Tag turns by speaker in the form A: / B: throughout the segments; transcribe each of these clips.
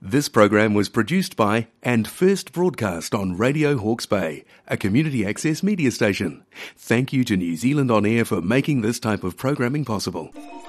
A: This program was produced by and first broadcast on Radio Hawke's Bay, a community access media station. Thank you to New Zealand On Air for making this type of programming possible.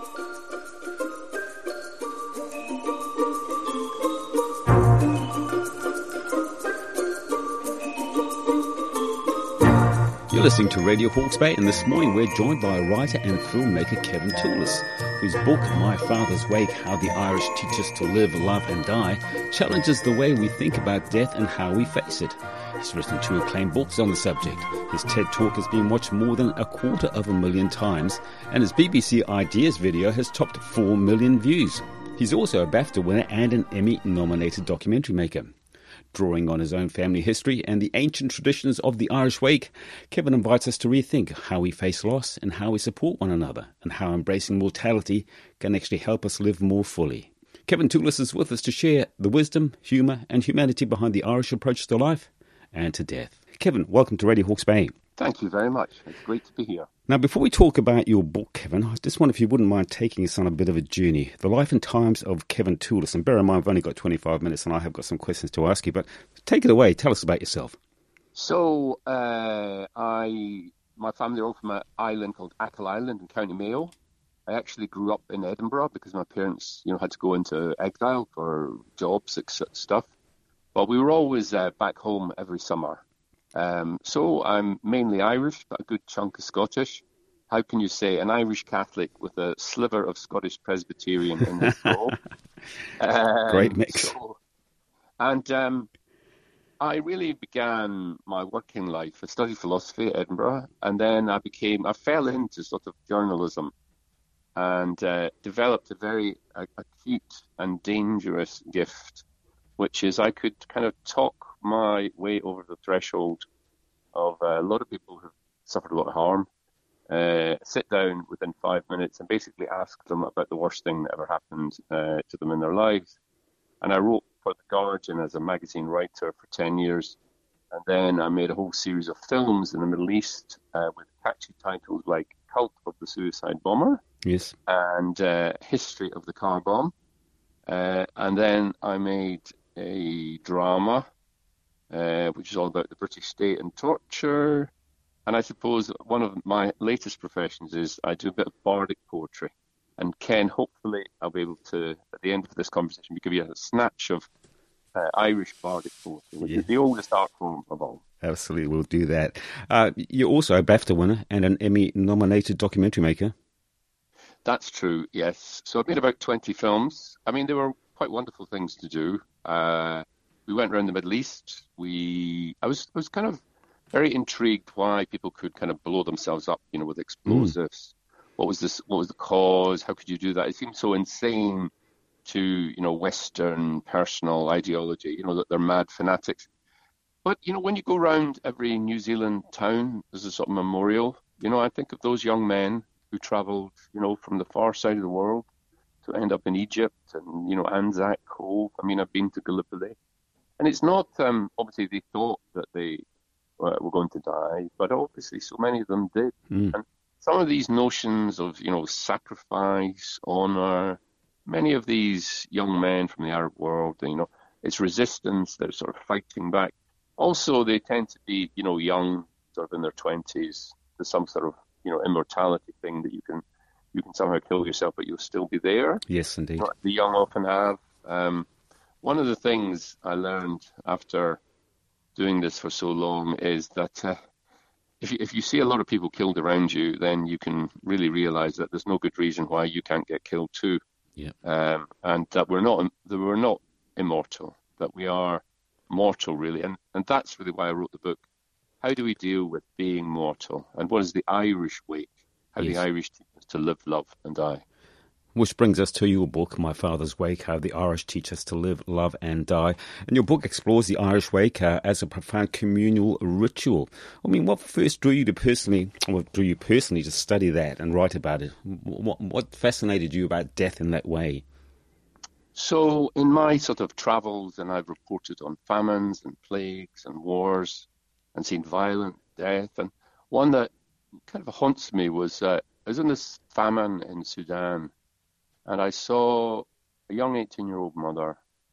B: You're listening to Radio Hawke's Bay, and this morning we're joined by writer and filmmaker Kevin Toolis, whose book, My Father's Wake, How the Irish Teach Us to Live, Love and Die, challenges the way we think about death and how we face it. He's written 2 acclaimed books on the subject. His TED Talk has been watched more than 250,000 times, and his BBC Ideas video has topped 4 million views. He's also a BAFTA winner and an Emmy-nominated documentary maker. Drawing on his own family history and the ancient traditions of the Irish Wake, Kevin invites us to rethink how we face loss and how we support one another, and how embracing mortality can actually help us live more fully. Kevin Toolis is with us to share the wisdom, humour and humanity behind the Irish approach to life and to death. Kevin, welcome to Radio Hawke's Bay.
C: Thank you very much. It's great to be here.
B: Now, before we talk about your book, Kevin, I just wonder if you wouldn't mind taking us on a bit of a journey. The life and times of Kevin Toolis. And bear in mind, I've only got 25 minutes and I have got some questions to ask you, but take it away. Tell us about yourself.
C: So, my family are all from an island called Achill Island in County Mayo. I actually grew up in Edinburgh because my parents, had to go into exile for jobs, stuff. But we were always back home every summer. So I'm mainly Irish, but a good chunk of Scottish. How can you say an Irish Catholic with a sliver of Scottish Presbyterian in his soul?
B: Great mix.
C: I really began my working life. I studied philosophy at Edinburgh, and then I fell into sort of journalism and developed a very acute and dangerous gift, which is I could kind of talk my way over the threshold of a lot of people who've suffered a lot of harm, sit down within 5 minutes and basically ask them about the worst thing that ever happened to them in their lives. And I wrote for The Guardian as a magazine writer for 10 years. And then I made a whole series of films in the Middle East with catchy titles like Cult of the Suicide Bomber,
B: yes,
C: and History of the Car Bomb. And then I made a drama which is all about the British state and torture. And I suppose one of my latest professions is I do a bit of bardic poetry. And Ken, hopefully I'll be able to, at the end of this conversation, give you a snatch of Irish bardic poetry, which is the oldest art form of all.
B: Absolutely, we'll do that. You're also a BAFTA winner and an Emmy-nominated documentary maker.
C: That's true, yes. So I've made about 20 films. I mean, they were quite wonderful things to do. We went around the Middle East. I was kind of very intrigued why people could kind of blow themselves up, with explosives. What was the cause? How could you do that? It seemed so insane to, Western personal ideology, that they're mad fanatics. But, when you go around every New Zealand town, there's a sort of memorial. I think of those young men who travelled, from the far side of the world to end up in Egypt and, Anzac Cove. I mean, I've been to Gallipoli. And it's not, obviously they thought that they were going to die, but obviously so many of them did. And some of these notions of, sacrifice, honour, many of these young men from the Arab world, it's resistance, they're sort of fighting back. Also, they tend to be, young, sort of in their 20s. There's some sort of, immortality thing that you can somehow kill yourself, but you'll still be there.
B: Yes, indeed.
C: The young often have. One of the things I learned after doing this for so long is that if you see a lot of people killed around you, then you can really realize that there's no good reason why you can't get killed too.
B: Yeah.
C: And that we're not immortal, that we are mortal, really. And that's really why I wrote the book. How do we deal with being mortal? And what is the Irish wake? How the Irish teach us to live, love and die.
B: Which brings us to your book, My Father's Wake, How the Irish Teach Us to Live, Love and Die. And your book explores the Irish Wake as a profound communal ritual. I mean, what first drew you personally to study that and write about it? What fascinated you about death in that way?
C: So in my sort of travels, and I've reported on famines and plagues and wars and seen violent death. And one that kind of haunts me was I was in this famine in Sudan. And I saw a young 18-year-old mother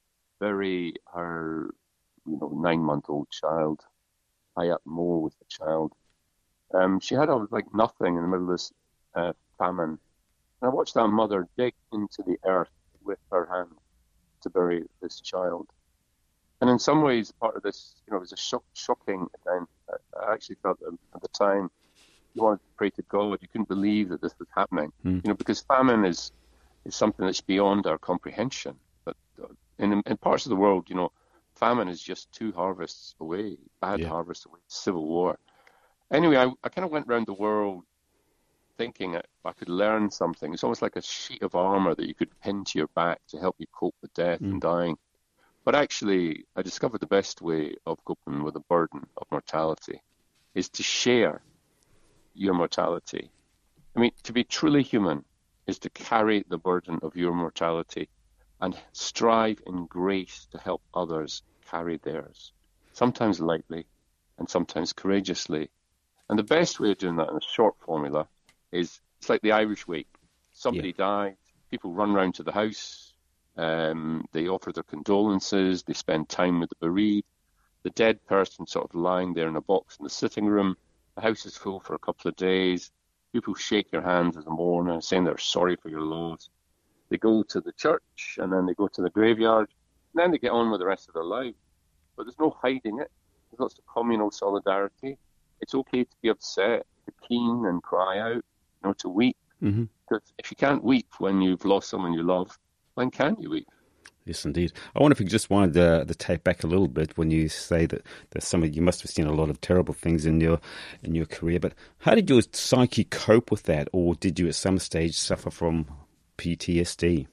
C: bury her, 9-month-old child high up more with the child. She had like nothing in the middle of this famine. And I watched that mother dig into the earth with her hand to bury this child. And in some ways, part of this, it was a shocking event. I actually felt that at the time, you wanted to pray to God. You couldn't believe that this was happening, because famine is something that's beyond our comprehension. But in parts of the world, famine is just 2 harvests away, bad harvests away, civil war. Anyway, I kind of went around the world thinking if I could learn something. It's almost like a sheet of armor that you could pin to your back to help you cope with death and dying. But actually, I discovered the best way of coping with the burden of mortality is to share your mortality. I mean, to be truly human is to carry the burden of your mortality and strive in grace to help others carry theirs, sometimes lightly and sometimes courageously. And the best way of doing that in a short formula is it's like the Irish wake. Somebody died, people run round to the house, they offer their condolences, they spend time with the bereaved, the dead person sort of lying there in a box in the sitting room. The house is full for a couple of days. People shake your hands as a mourner, saying they're sorry for your loss. They go to the church, and then they go to the graveyard, and then they get on with the rest of their life. But there's no hiding it. There's lots of communal solidarity. It's okay to be upset, to keen and cry out, to weep. Because if you can't weep when you've lost someone you love, when can you weep?
B: Yes, indeed. I wonder if you just wanted the tape back a little bit when you say that there's you must have seen a lot of terrible things in your career. But how did your psyche cope with that, or did you at some stage suffer from PTSD?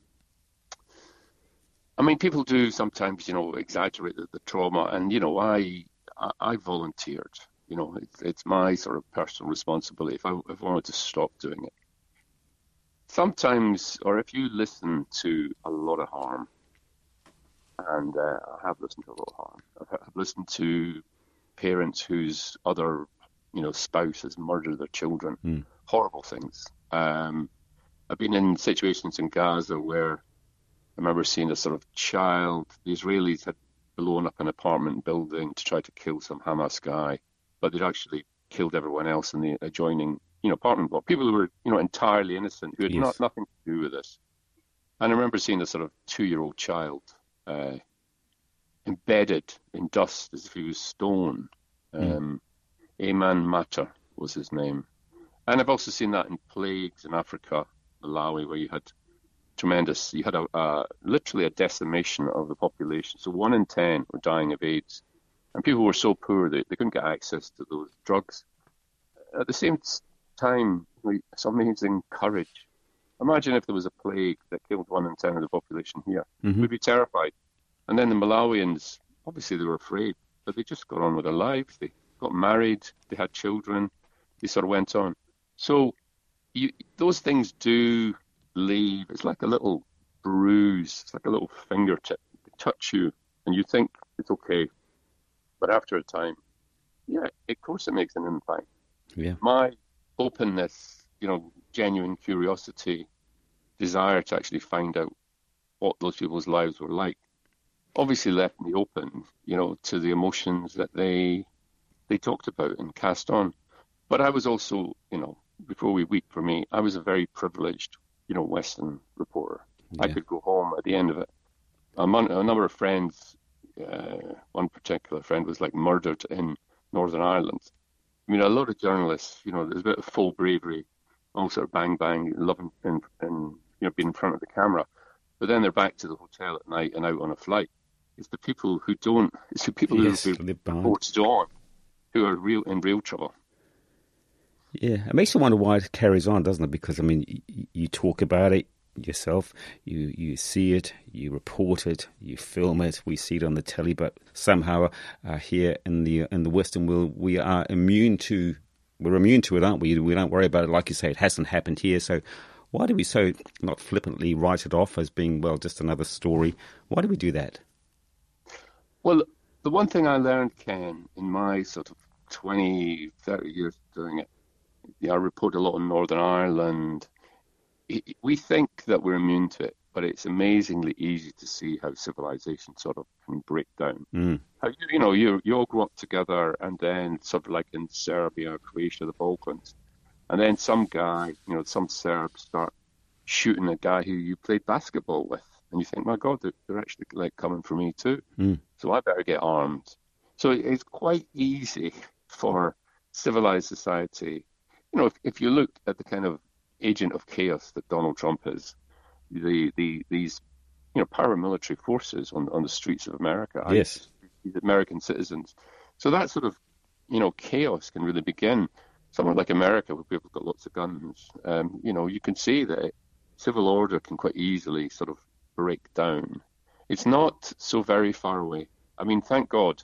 C: I mean, people do sometimes, exaggerate the trauma, and I volunteered. It's my sort of personal responsibility if I wanted to stop doing it. Sometimes, or if you listen to a lot of harm, and I have listened to a lot of harm. I've listened to parents whose other, spouse has murdered their children. Horrible things. I've been in situations in Gaza where I remember seeing a sort of child. The Israelis had blown up an apartment building to try to kill some Hamas guy, but they'd actually killed everyone else in the adjoining, apartment block. People who were, entirely innocent, who had nothing to do with this. And I remember seeing a sort of 2-year-old child embedded in dust as if he was stone. Ayman Matter was his name. And I've also seen that in plagues in Africa, Malawi, where you had literally a decimation of the population. So 1 in 10 were dying of AIDS. And people were so poor that they couldn't get access to those drugs. At the same time, it's amazing courage. Imagine if there was a plague that killed 1 in 10 of the population here. We'd be terrified. And then the Malawians, obviously they were afraid, but they just got on with their lives. They got married, they had children, they sort of went on. So those things do leave, it's like a little bruise, it's like a little fingertip. They touch you and you think it's okay. But after a time, of course it makes an impact.
B: Yeah.
C: My openness, genuine curiosity, desire to actually find out what those people's lives were like, obviously left me open, to the emotions that they talked about and cast on. But I was also, before we weep for me, I was a very privileged, Western reporter. Yeah. I could go home at the end of it. A number of friends, one particular friend was murdered in Northern Ireland. I mean, a lot of journalists, there's a bit of full bravery, all sort of bang, bang, loving and being in front of the camera. But then they're back to the hotel at night and out on a flight. It's the people who don't, it's the people who have been reported on who are in real trouble.
B: Yeah, it makes you wonder why it carries on, doesn't it? Because, I mean, you talk about it yourself, you see it, you report it, you film it, we see it on the telly, but somehow here in the Western world, we're immune to it, aren't we? We don't worry about it. Like you say, it hasn't happened here, so why do we so not flippantly write it off as being, just another story? Why do we do that?
C: Well, the one thing I learned, Ken, in my sort of 20, 30 years doing it, I report a lot in Northern Ireland. We think that we're immune to it. but it's amazingly easy to see how civilization sort of can break down.
B: Mm.
C: How you all grow up together, and then sort of like in Serbia, Croatia, the Balkans, and then some guy, some Serbs start shooting a guy who you played basketball with, and you think, my God, they're actually like coming for me too. So I better get armed. So it's quite easy for civilized society. If you look at the kind of agent of chaos that Donald Trump is, these paramilitary forces on the streets of America,
B: Yes,
C: these American citizens. So that sort of chaos can really begin. Somewhere like America, where people have got lots of guns, you can see that civil order can quite easily sort of break down. It's not so very far away. I mean, thank God,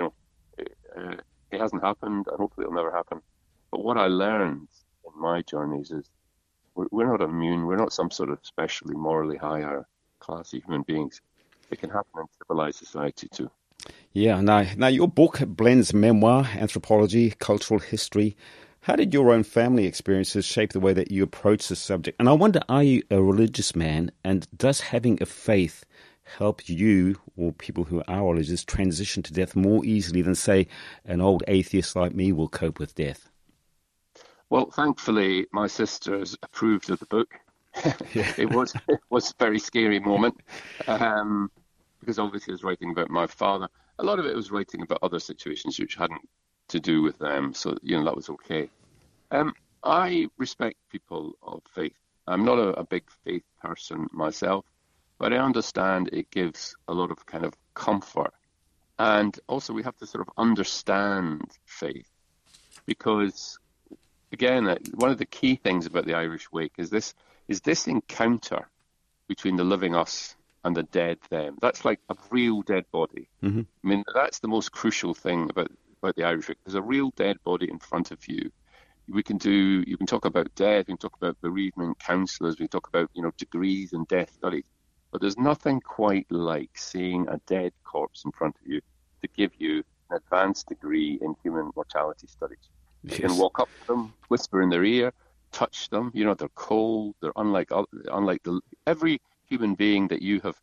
C: it hasn't happened, and hopefully it'll never happen. But what I learned in my journeys is we're not immune. We're not some sort of specially morally higher class of human beings. It can happen in civilized society too.
B: Yeah, now your book blends memoir, anthropology, cultural history. How did your own family experiences shape the way that you approach the subject? And I wonder, are you a religious man, and does having a faith help you or people who are religious transition to death more easily than, say, an old atheist like me will cope with death?
C: Well, thankfully, my sisters approved of the book. It was a very scary moment because obviously I was writing about my father. A lot of it was writing about other situations which hadn't to do with them, so that was okay. I respect people of faith. I'm not a big faith person myself, but I understand it gives a lot of kind of comfort, and also we have to sort of understand faith because, again, one of the key things about the Irish Wake is this encounter between the living us and the dead them. That's like a real dead body.
B: Mm-hmm.
C: I mean, that's the most crucial thing about the Irish Wake. There's a real dead body in front of you. You can talk about death, you can talk about bereavement counsellors, we can talk about, degrees in death studies. But there's nothing quite like seeing a dead corpse in front of you to give you an advanced degree in human mortality studies.
B: Yes.
C: You can walk up to them, whisper in their ear, touch them. They're cold. They're unlike every human being that you have,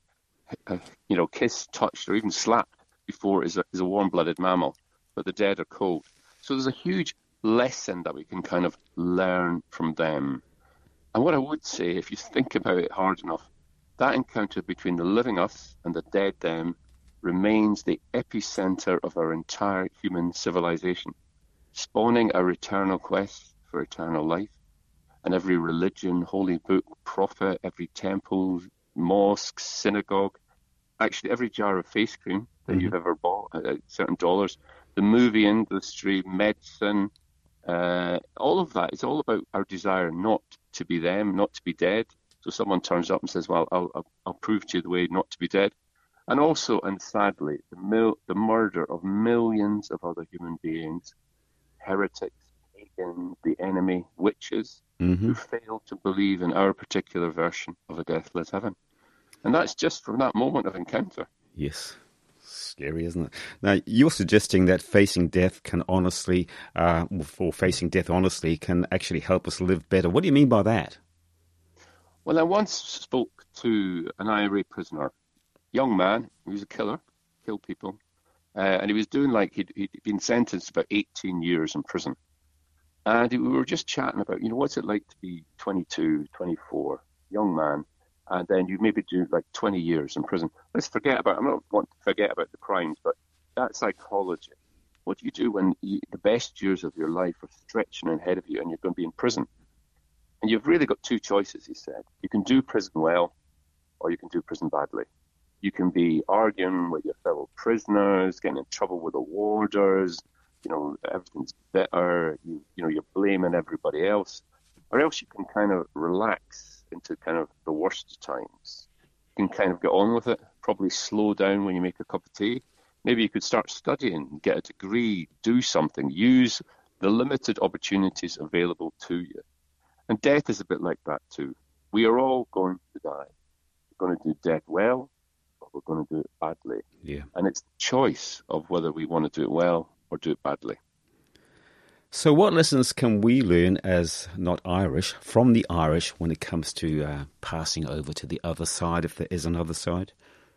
C: kissed, touched, or even slapped before is a warm-blooded mammal. But the dead are cold. So there's a huge lesson that we can kind of learn from them. And what I would say, if you think about it hard enough, that encounter between the living us and the dead them remains the epicenter of our entire human civilization, spawning our eternal quest for eternal life. And every religion, holy book, prophet, every temple, mosque, synagogue, actually every jar of face cream that you've ever bought at certain dollars, the movie industry, medicine, all of that, it's all about our desire not to be them, not to be dead. So someone turns up and says, well, I'll prove to you the way not to be dead. And also, and sadly, the murder of millions of other human beings, heretics, pagans, the enemy, witches, who fail to believe in our particular version of a deathless heaven. And that's just from that moment of encounter.
B: Yes. Scary, isn't it? Now, you're suggesting that facing death can honestly, or facing death honestly, can actually help us live better. What do you mean by that?
C: Well, I once spoke to an IRA prisoner, young man, he was a killer, killed people, and he was doing he'd been sentenced to about 18 years in prison. And we were just chatting about, what's it like to be 22, 24, young man, and then you maybe do 20 years in prison. I'm not wanting to forget about the crimes, but that psychology. What do you do when the best years of your life are stretching ahead of you and you're going to be in prison? And you've really got two choices, he said. You can do prison well, or you can do prison badly. You can be arguing with your fellow prisoners, getting in trouble with the warders, everything's better, you're blaming everybody else. Or else you can kind of relax into kind of the worst times. You can kind of get on with it, probably slow down when you make a cup of tea. Maybe you could start studying, get a degree, do something, use the limited opportunities available to you. And death is a bit like that too. We are all going to die. We're going to do death well, or we're going to do it badly.
B: Yeah.
C: And it's the choice of whether we want to do it well or do it badly.
B: So what lessons can we learn as not Irish from the Irish when it comes to passing over to the other side, if there is another side?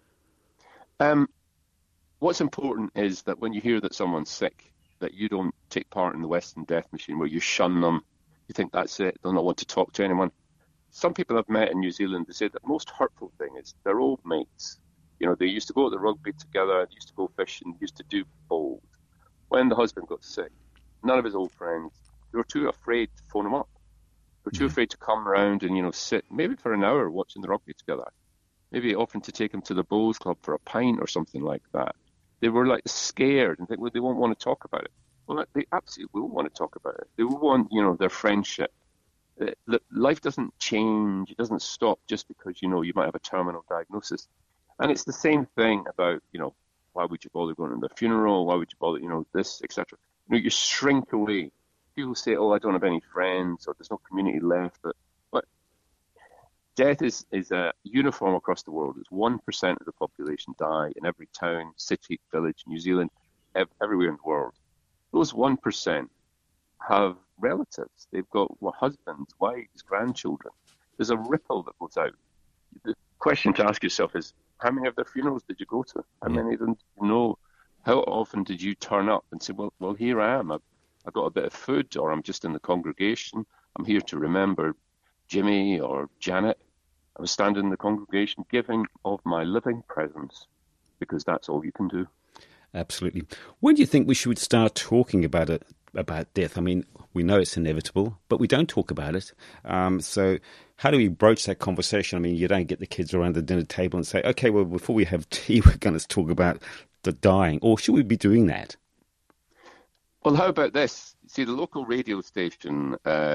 C: What's important is that when you hear that someone's sick, that you don't take part in the Western death machine where you shun them. You think that's it. They'll not want to talk to anyone. Some people I've met in New Zealand, they say that the most hurtful thing is they're old mates. You know, they used to go to the rugby together, they used to go fishing, used to do bowls. When the husband got sick, none of his old friends, they were too afraid to phone him up. They were too afraid to come around and, you know, sit maybe for an hour watching the rugby together. Maybe offering to take him to the bowls club for a pint or something like that. They were like scared and think, well, they won't want to talk about it. Well, they absolutely will want to talk about it. They will want, you know, their friendship. Life doesn't change. It doesn't stop just because, you know, you might have a terminal diagnosis. And it's the same thing about, you know, why would you bother going to the funeral? Why would you bother, you know, this, etc. You know, you shrink away. People say, oh, I don't have any friends or there's no community left. But death is uniform across the world. It's 1% of the population die in every town, city, village, New Zealand, everywhere in the world. Those 1% have relatives. They've got husbands, wives, grandchildren. There's a ripple that goes out. The question to ask yourself is, how many of their funerals did you go to? How many of them did you know? How often did you turn up and say, well, here I am. I've got a bit of food, or I'm just in the congregation. I'm here to remember Jimmy or Janet. I was standing in the congregation giving of my living presence, because that's all you can do.
B: Absolutely. When do you think we should start talking about death? I mean, we know it's inevitable, but we don't talk about it. So how do we broach that conversation? I mean, you don't get the kids around the dinner table and say, okay, well, before we have tea, we're going to talk about the dying. Or should we be doing that?
C: Well, how about this? See, the local radio station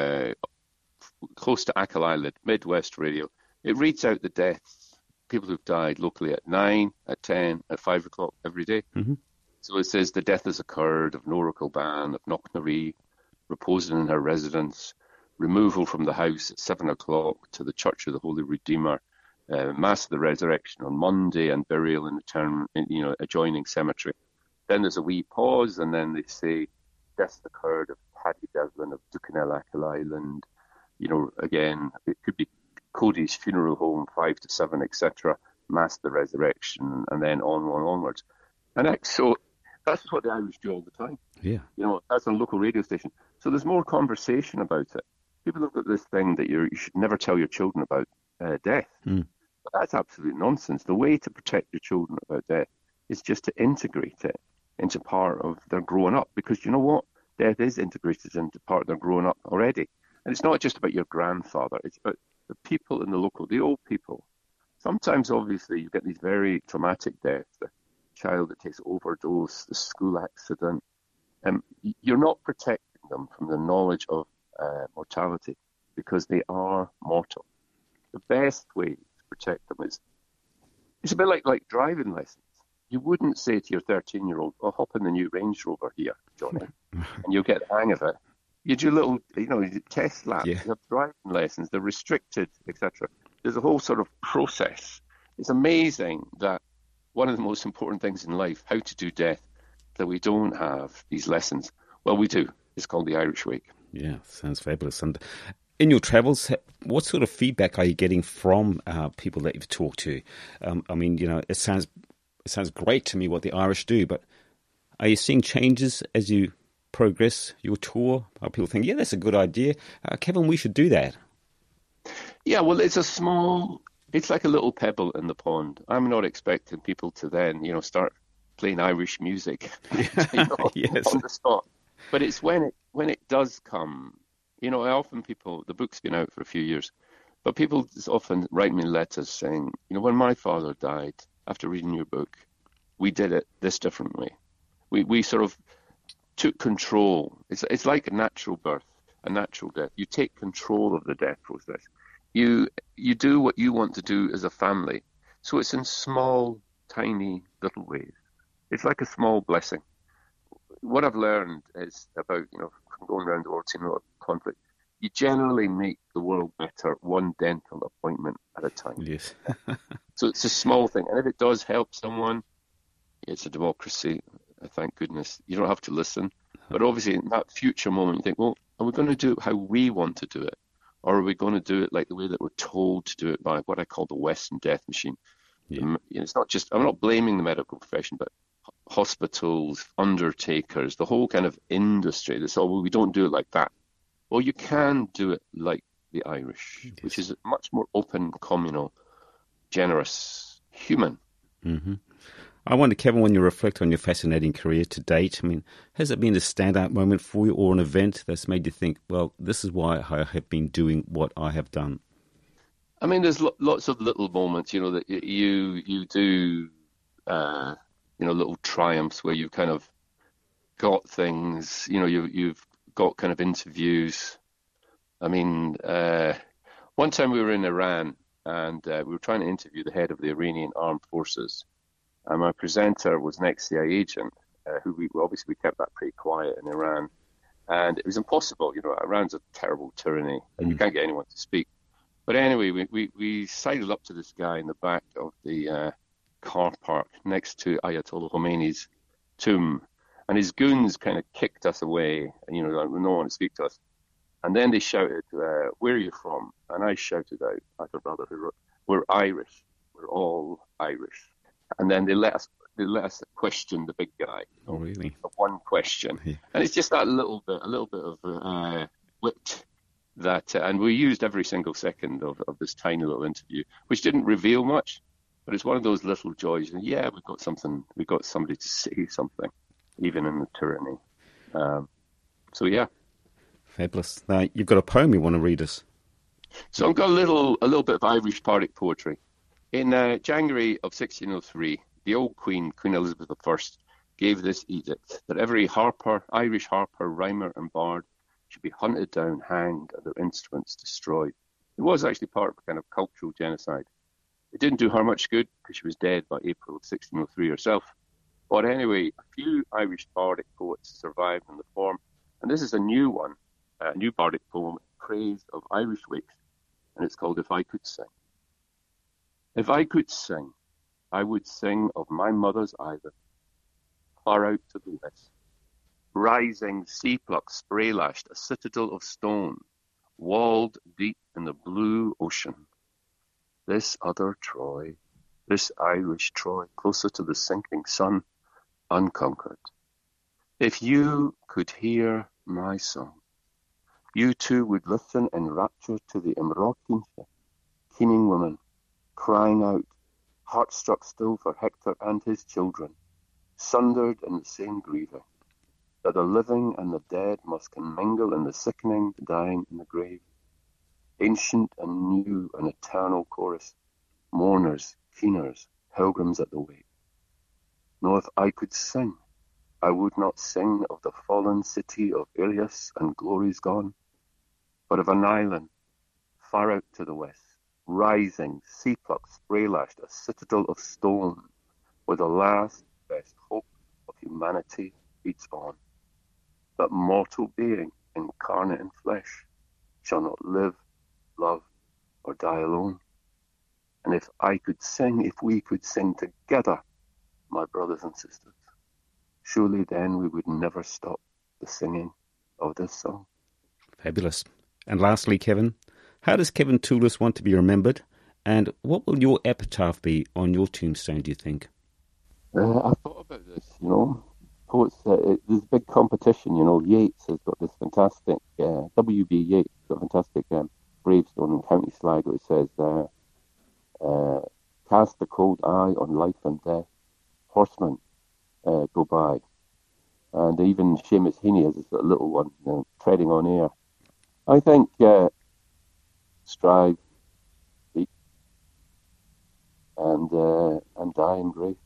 C: close to Achill Island, Midwest Radio, it reads out the deaths, people who've died locally at 9, at 10, at 5 o'clock every day. Mm-hmm. So it says the death has occurred of Nora Kilban of Knocknaree, reposing in her residence, removal from the house at 7 o'clock to the Church of the Holy Redeemer, Mass of the Resurrection on Monday, and burial in the adjoining cemetery. Then there's a wee pause, and then they say death occurred of Paddy Devlin of Ducanel, Achill Island. You know, again, it could be Cody's funeral home, 5 to 7, etc. Mass of the Resurrection, and then onwards. And so that's what the Irish do all the time.
B: Yeah.
C: You know, that's on a local radio station. So there's more conversation about it. People have got this thing that you should never tell your children about death. Mm. But that's absolute nonsense. The way to protect your children about death is just to integrate it into part of their growing up. Because you know what? Death is integrated into part of their growing up already. And it's not just about your grandfather. It's about the people in the local, the old people. Sometimes, obviously, you get these very traumatic deaths. The child that takes overdose, the school accident. You're not protecting them from the knowledge of mortality because they are mortal. The best way to protect them is, it's a bit like driving lessons. You wouldn't say to your 13-year-old, "Oh, hop in the new Range Rover here, Johnny," and you'll get the hang of it. You do little, test laps. Yeah. You have driving lessons. They're restricted, etc. There's a whole sort of process. It's amazing that one of the most important things in life, how to do death, that we don't have these lessons. Well, we do. It's called the Irish Wake.
B: Yeah, sounds fabulous. And in your travels, what sort of feedback are you getting from people that you've talked to? I mean, it sounds great to me what the Irish do, but are you seeing changes as you progress your tour? Are people thinking, yeah, that's a good idea. Kevin, we should do that?
C: Yeah, well, it's like a little pebble in the pond. I'm not expecting people to then, start playing Irish music
B: yes.
C: on the spot. But it's when it does come, the book's been out for a few years, but people often write me letters saying, when my father died, after reading your book, we did it this differently. We sort of took control. It's like a natural birth, a natural death. You take control of the death process. You do what you want to do as a family. So it's in small, tiny little ways. It's like a small blessing. What I've learned is about, from going around the world seeing a lot of conflict, you generally make the world better one dental appointment at a time.
B: Yes.
C: So it's a small thing. And if it does help someone, it's a democracy. Thank goodness. You don't have to listen. But obviously, in that future moment, you think, well, are we going to do it how we want to do it? Or are we going to do it like the way that we're told to do it by what I call the Western death machine? Yeah. It's not just, I'm not blaming the medical profession, but hospitals, undertakers, the whole kind of industry. They say, well, we don't do it like that. Well, you can do it like the Irish, which is much more open, communal, generous, human.
B: Mm-hmm. I wonder, Kevin, when you reflect on your fascinating career to date, I mean, has it been a standout moment for you or an event that's made you think, well, this is why I have been doing what I have done?
C: I mean, there's lots of little moments, that you do, little triumphs where you've kind of got things, you've got kind of interviews. I mean, one time we were in Iran and we were trying to interview the head of the Iranian armed forces. And my presenter was an ex-CIA agent, who we kept that pretty quiet in Iran. And it was impossible. Iran's a terrible tyranny, and you can't get anyone to speak. But anyway, we sidled up to this guy in the back of the car park next to Ayatollah Khomeini's tomb. And his goons kind of kicked us away, and, no one wanted to speak to us. And then they shouted, where are you from? And I shouted out, I don't know, we're Irish. We're all Irish. And then they let us question the big guy.
B: Oh, really?
C: One question, yeah. And it's just that a little bit of wit that, and we used every single second of this tiny little interview, which didn't reveal much, but it's one of those little joys. And yeah, we've got somebody to say something, even in the tyranny. So yeah,
B: fabulous. Now you've got a poem you want to read us.
C: So I've got a little bit of Irish bardic poetry. In January of 1603, the old Queen Elizabeth I, gave this edict that every Irish harper, rhymer and bard should be hunted down, hanged, and their instruments destroyed. It was actually part of a kind of cultural genocide. It didn't do her much good because she was dead by April of 1603 herself. But anyway, a few Irish bardic poets survived in the form, and this is a new one, a new bardic poem in praise of Irish wakes, and it's called If I Could Sing. If I could sing, I would sing of my mother's Iver, far out to the west, rising sea-plucked, spray-lashed, a citadel of stone, walled deep in the blue ocean. This other Troy, this Irish Troy, closer to the sinking sun, unconquered. If you could hear my song, you too would listen in rapture to the Imrokinship, keening woman, crying out, heart-struck still for Hector and his children, sundered in the same grieving, that the living and the dead must commingle in the sickening, dying in the grave. Ancient and new, an eternal chorus, mourners, keeners, pilgrims at the wake. No, if I could sing, I would not sing of the fallen city of Ilias and glories gone, but of an island far out to the west, rising, sea-plucked, spray-lashed, a citadel of stone, where the last best hope of humanity beats on. That mortal being, incarnate in flesh, shall not live, love, or die alone. And if I could sing, if we could sing together, my brothers and sisters, surely then we would never stop the singing of this song.
B: Fabulous. And lastly, Kevin, how does Kevin Toolis want to be remembered? And what will your epitaph be on your tombstone, do you think?
C: I thought about this, Poets, there's a big competition, Yeats has got this fantastic, W.B. Yeats has got a fantastic gravestone in County Sligo. It says, cast a cold eye on life and death, horsemen go by. And even Seamus Heaney has this little one, treading on air. I think strive, seek, and die in grace.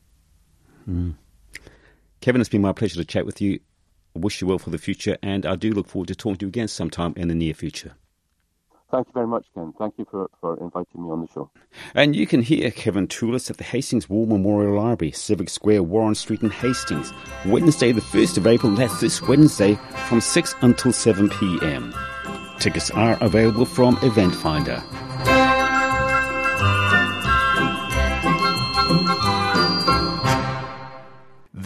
B: Kevin, it's been my pleasure to chat with you. I wish you well for the future, and I do look forward to talking to you again sometime in the near future.
C: Thank you very much, Ken. Thank you for inviting me on the show.
B: And you can hear Kevin Toolis at the Hastings War Memorial Library, Civic Square, Warren Street in Hastings, Wednesday the 1st of April, that's this Wednesday, from 6 until 7 p.m. Tickets are available from Event Finder.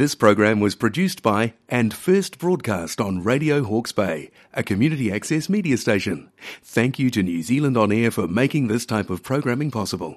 A: This program was produced by and first broadcast on Radio Hawke's Bay, a community access media station. Thank you to New Zealand On Air for making this type of programming possible.